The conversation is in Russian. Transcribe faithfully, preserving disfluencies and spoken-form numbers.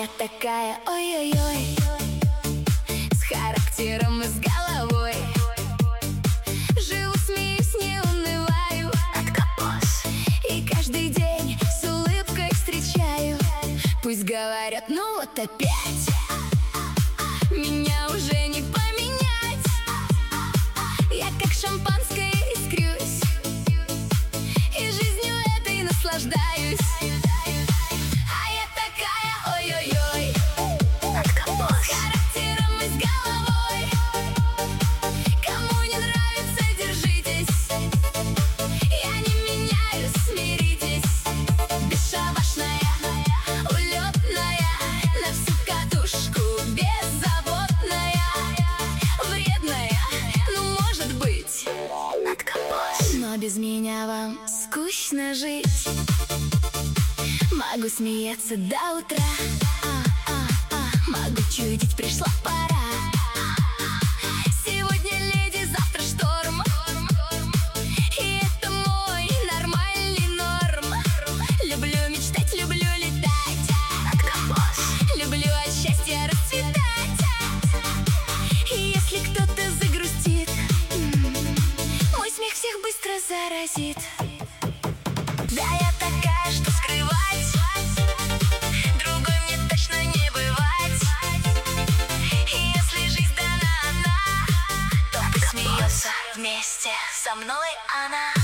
я такая, ой-ой-ой, с характером и с головой. Живу, смеюсь, не унываю, откопос. И каждый день с улыбкой встречаю. Пусть говорят, ну вот опять меня уже не поменять. Я как шампанское искрюсь и жизнью этой наслаждаюсь. А я такая, ой-ой-ой, откопос. С характером и с головой. Кому не нравится, держитесь. Я не меняюсь, смиритесь. Бесшабашная, улетная, на всю катушку, беззаботная, вредная, ну может быть, откопос. Но без меня вам скучно жить. Могу смеяться до утра, а, а, а. Могу чудить, пришла пора. Сегодня леди, завтра шторм. И это мой нормальный норм. Люблю мечтать, люблю летать, откопос. Люблю от счастья расцветать. И если кто-то загрустит, мой смех всех быстро заразит. Да, я такая, что скрывать другой мне точно не бывать. И если жизнь дана она, то пусть смеется вместе со мной она.